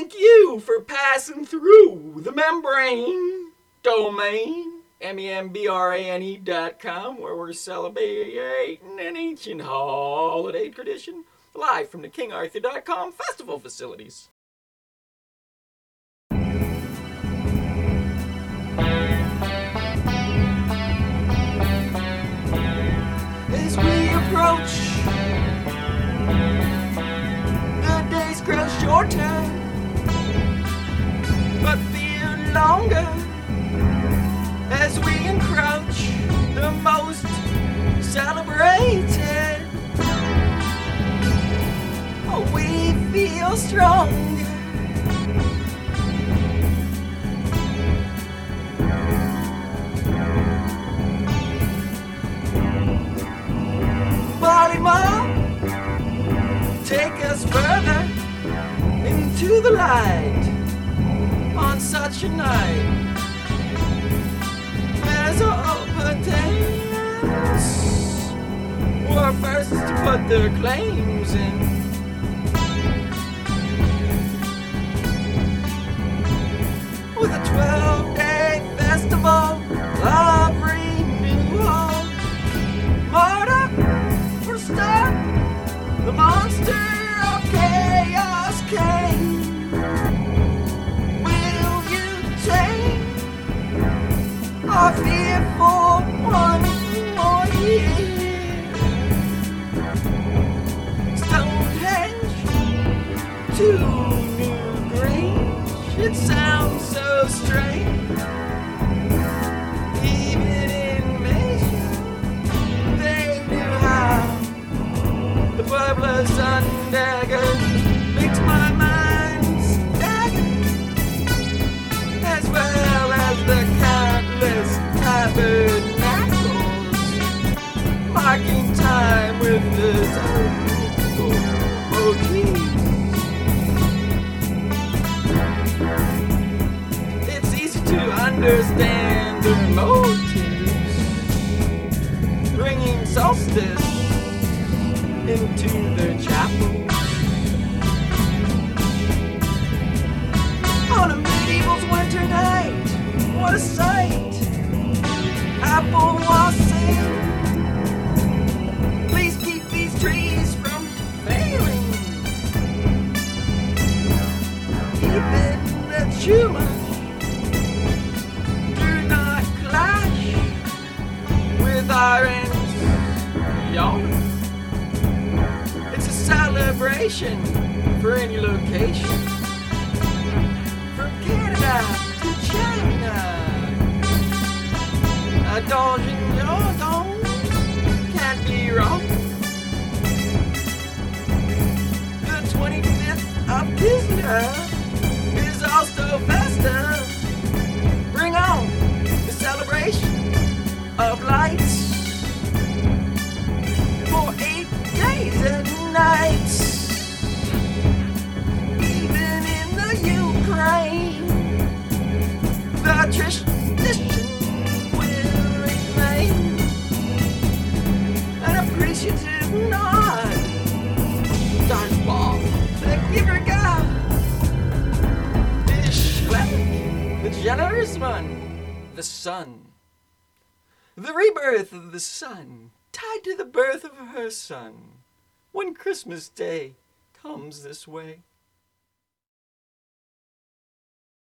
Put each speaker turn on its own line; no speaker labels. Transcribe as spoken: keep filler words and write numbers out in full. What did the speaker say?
thank you for passing through the membrane domain, M E M B R A N E dot com, where we're celebrating an ancient holiday tradition, live from the King Arthur dot com festival facilities. As we approach, the days grow shorter, but feel longer as we encroach the most celebrated. Oh, we feel stronger. Body Mom, take us further into the light on such a night. Mesopotamians were first to put their claims in. With a twelve-day festival of renewal, murder for start, the monster of chaos came. Will you tame our fear for one more year? Stonehenge to Newgrange, it sounds so strange. Even in Mason, they knew how. The Pueblo sun daggers makes my mind stagger, as well as the countless tabernacles, marking time with the zodiacal motifs. It's easy to understand their motives, bringing solstice into their chapel. On a medieval's winter night, what a sight! Apple blossom, please keep these trees from failing. Even the Chumash do not clash with our yonder. It's a celebration for any location, from Canada to China. A Donjon Jordan can't be wrong. The twenty-fifth of Kislev is also festive. Bring on the celebration of lights for eight days and nights. Even in the Ukraine, the tradition appreciative nod. Dodgeball, the giver god. Ishwek, the generous one. The sun. The rebirth of the sun, tied to the birth of her son. When Christmas Day comes this way.